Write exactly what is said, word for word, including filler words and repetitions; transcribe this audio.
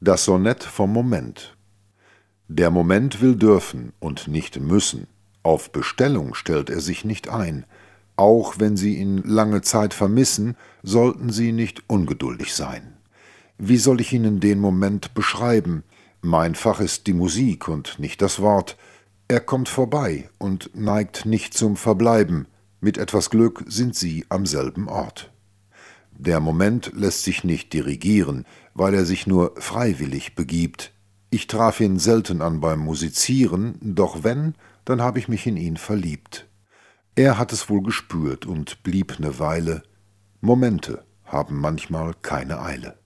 Das Sonett vom Moment. Der Moment will dürfen und nicht müssen. Auf Bestellung stellt er sich nicht ein. Auch wenn Sie ihn lange Zeit vermissen, sollten Sie nicht ungeduldig sein. Wie soll ich Ihnen den Moment beschreiben? Mein Fach ist die Musik und nicht das Wort. Er kommt vorbei und neigt nicht zum Verbleiben. Mit etwas Glück sind Sie am selben Ort. Der Moment lässt sich nicht dirigieren, weil er sich nur freiwillig begibt. Ich traf ihn selten an beim Musizieren, doch wenn, dann habe ich mich in ihn verliebt. Er hat es wohl gespürt und blieb ne Weile. Momente haben manchmal keine Eile.